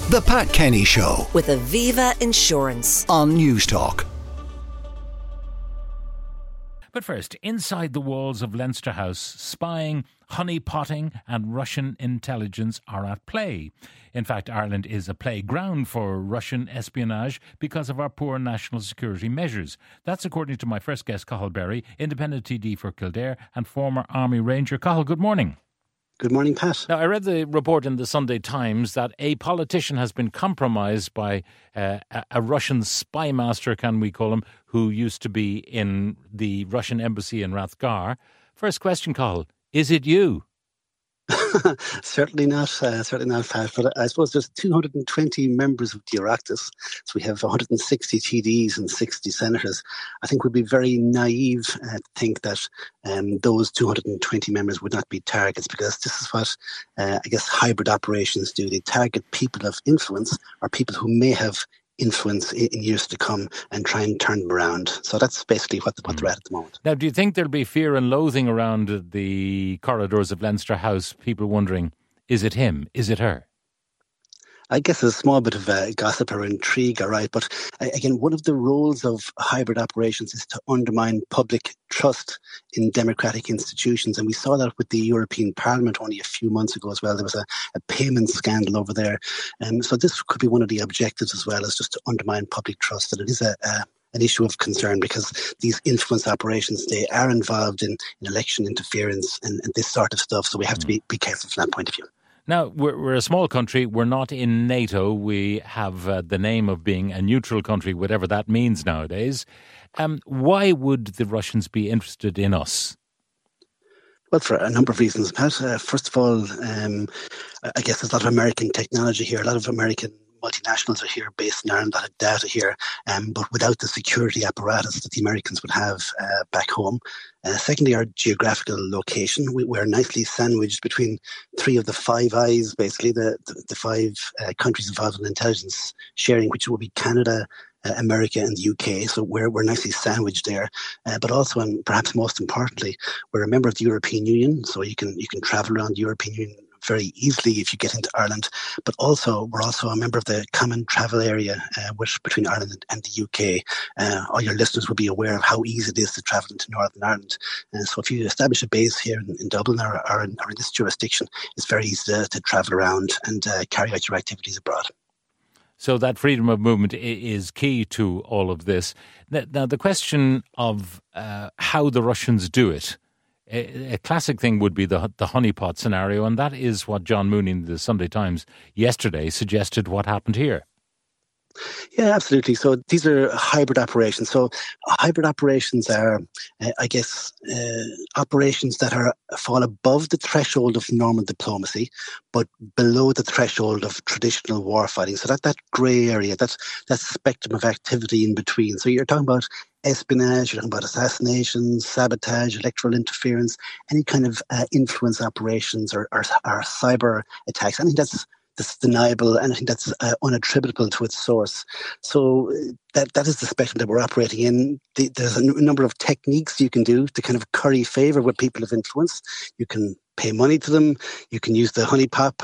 The Pat Kenny Show with Aviva Insurance on Newstalk. But first, inside the walls of Leinster House, spying, honeypotting and Russian intelligence are at play. In fact, Ireland is a playground for Russian espionage because of our poor national security measures. That's according to my first guest, Cathal Berry, independent TD for Kildare and former Army Ranger. Cathal, good morning. Good morning, Pat. Now, I read the report in the Sunday Times that a politician has been compromised by a Russian spy master, can we call him, who used to be in the Russian embassy in Rathgar. First question, Cathal, is it you? Certainly not, Pat. But I suppose there's 220 members of the Oireachtas, so we have 160 TDs and 60 senators. I think we'd be very naive to think that those 220 members would not be targets, because this is what I guess hybrid operations do. They target people of influence or people who may have influence in years to come and try and turn them around. So that's basically what they're at the moment. Now, do you think there'll be fear and loathing around the corridors of Leinster House, people wondering, is it him, is it her? I guess there's a small bit of gossip or intrigue, all right. But again, one of the roles of hybrid operations is to undermine public trust in democratic institutions. And we saw that with the European Parliament only a few months ago as well. There was a payment scandal over there. So this could be one of the objectives as well, as just to undermine public trust. And it is an issue of concern, because these influence operations, they are involved in election interference and this sort of stuff. So we have to be careful from that point of view. Now, we're a small country. We're not in NATO. We have the name of being a neutral country, whatever that means nowadays. Why would the Russians be interested in us? Well, for a number of reasons, Pat. First of all, I guess there's a lot of American technology here. A lot of American multinationals are here, based in Ireland, a lot of data here, but without the security apparatus that the Americans would have back home. Secondly, our geographical location. We're nicely sandwiched between three of the Five Eyes, basically, the five countries involved in intelligence sharing, which will be Canada, America and the UK. So we're nicely sandwiched there. But also, and perhaps most importantly, we're a member of the European Union, so you can travel around the European Union very easily if you get into Ireland. But also, we're also a member of the Common Travel Area, which between Ireland and the UK. All your listeners will be aware of how easy it is to travel into Northern Ireland. So if you establish a base here in Dublin or in this jurisdiction, it's very easy to travel around and carry out your activities abroad. So that freedom of movement is key to all of this. Now, the question of how the Russians do it, a classic thing would be the honeypot scenario, and that is what John Mooney in the Sunday Times yesterday suggested what happened here. Yeah, absolutely. So these are hybrid operations. So hybrid operations are, I guess, operations that fall above the threshold of normal diplomacy, but below the threshold of traditional warfighting. So that grey area, that spectrum of activity in between. So you're talking about espionage, you're talking about assassinations, sabotage, electoral interference, any kind of influence operations or cyber attacks. I think that's deniable, and I think that's unattributable to its source. So that is the spectrum that we're operating in. There's a number of techniques you can do to kind of curry favour with people of influence. You can pay money to them. You can use the honeypot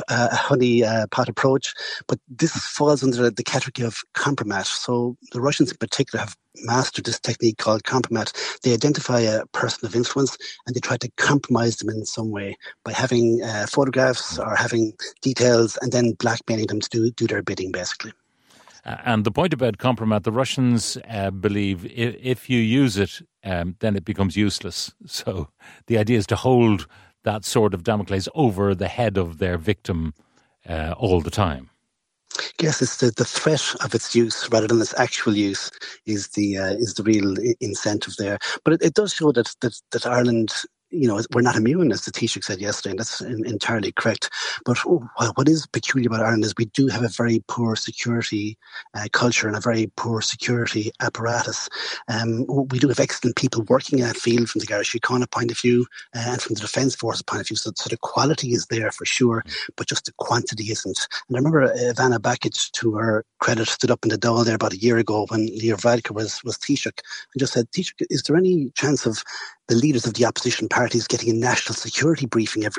approach. But this falls under the category of compromat. So the Russians in particular have mastered this technique called compromat. They identify a person of influence and they try to compromise them in some way by having photographs or having details and then blackmailing them to do their bidding, basically. And the point about compromat, the Russians believe if you use it, then it becomes useless. So the idea is to hold that sword of Damocles over the head of their victim all the time. Yes, it's the threat of its use rather than its actual use is the real incentive there. But it does show that Ireland, you know, we're not immune, as the Taoiseach said yesterday, and that's entirely correct. But what is peculiar about Ireland is we do have a very poor security culture and a very poor security apparatus. We do have excellent people working in that field from the Garda Síochána point of view and from the Defence Force point of view. So the quality is there for sure, but just the quantity isn't. And I remember Ivana Bakic, to her credit, stood up in the Dáil there about a year ago when Leo Varadkar was Taoiseach and just said, Taoiseach, is there any chance of the leaders of the opposition parties getting a national security briefing every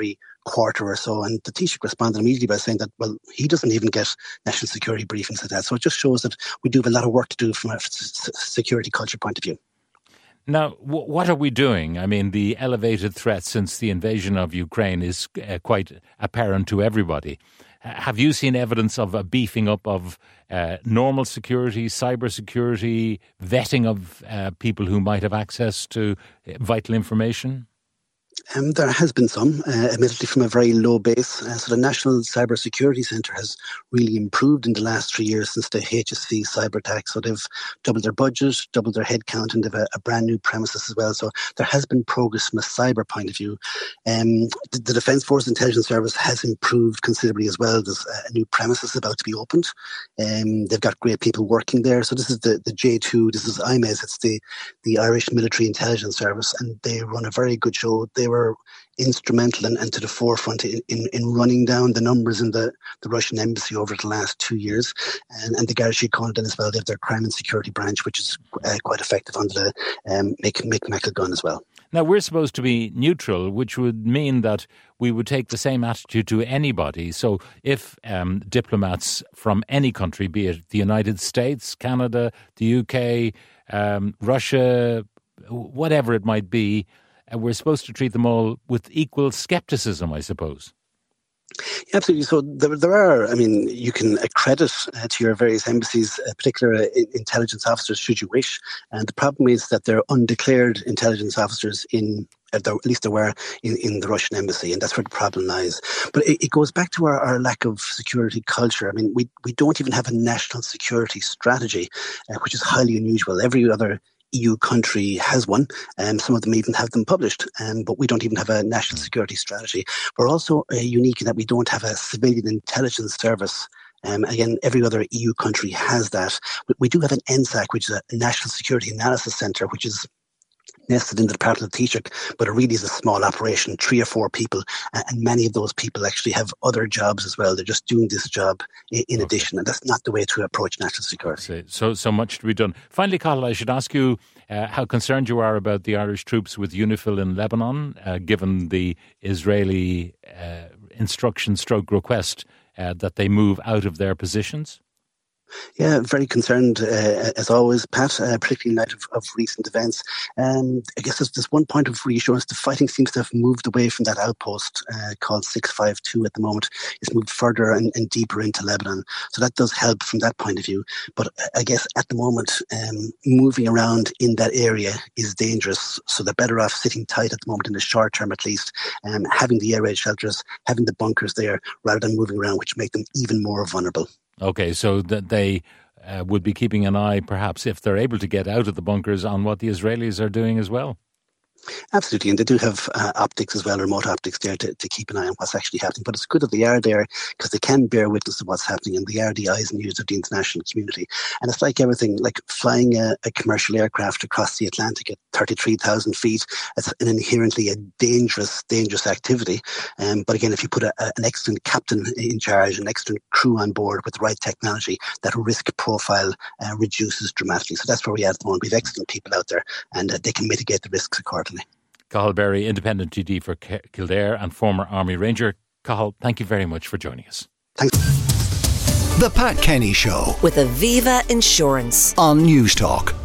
quarter or so. And the Taoiseach responded immediately by saying that, well, he doesn't even get national security briefings like that. So it just shows that we do have a lot of work to do from a security culture point of view. Now, what are we doing? I mean, the elevated threat since the invasion of Ukraine is quite apparent to everybody. Have you seen evidence of a beefing up of normal security, cyber security, vetting of people who might have access to vital information? There has been some, admittedly from a very low base. So the National Cyber Security Centre has really improved in the last 3 years since the HSC cyber attack. So they've doubled their budget, doubled their headcount, and they've a brand new premises as well. So there has been progress from a cyber point of view. The Defence Force Intelligence Service has improved considerably as well. There's a new premises about to be opened. They've got great people working there. So this is the J2, this is IMES, it's the Irish Military Intelligence Service, and they run a very good show. They were instrumental and to the forefront in running down the numbers in the Russian embassy over the last 2 years. And the Garda Síochána as well, they have their crime and security branch, which is quite effective under the Mick gun as well. Now, we're supposed to be neutral, which would mean that we would take the same attitude to anybody. So if diplomats from any country, be it the United States, Canada, the UK, Russia, whatever it might be, we're supposed to treat them all with equal scepticism, I suppose. Absolutely. So there are, I mean, you can accredit to your various embassies particular intelligence officers should you wish. And the problem is that they're undeclared intelligence officers at least there were in the Russian embassy, and that's where the problem lies. But it goes back to our lack of security culture. I mean, we don't even have a national security strategy, which is highly unusual. Every other EU country has one, and some of them even have them published, but we don't even have a national security strategy. We're also unique in that we don't have a civilian intelligence service. Again, every other EU country has that. We do have an NSAC, which is a National Security Analysis Centre, which is nested in the Department of Taoiseach, but it really is a small operation, 3 or 4 people, and many of those people actually have other jobs as well. They're just doing this job in addition, and that's not the way to approach national security. So much to be done. Finally, Cathal, I should ask you how concerned you are about the Irish troops with UNIFIL in Lebanon, given the Israeli instruction/request that they move out of their positions. Yeah, very concerned as always, Pat, particularly in light of recent events. I guess there's one point of reassurance. The fighting seems to have moved away from that outpost called 652 at the moment. It's moved further and deeper into Lebanon. So that does help from that point of view. But I guess at the moment, moving around in that area is dangerous. So they're better off sitting tight at the moment in the short term at least, having the air raid shelters, having the bunkers there rather than moving around, which make them even more vulnerable. Okay, so that they would be keeping an eye, perhaps, if they're able to get out of the bunkers, on what the Israelis are doing as well. Absolutely, and they do have optics as well, remote optics there to keep an eye on what's actually happening. But it's good that they are there because they can bear witness to what's happening, and they are the eyes and ears of the international community. And it's like everything, like flying a commercial aircraft across the Atlantic at 33,000 feet. It's an inherently a dangerous activity. But again, if you put an excellent captain in charge, an excellent crew on board with the right technology, that risk profile reduces dramatically. So that's where we are at the moment. We have excellent people out there, and they can mitigate the risks accordingly. Cathal Berry, Independent TD for Kildare and former Army Ranger. Cathal, thank you very much for joining us. Thanks. The Pat Kenny Show with Aviva Insurance on News Talk.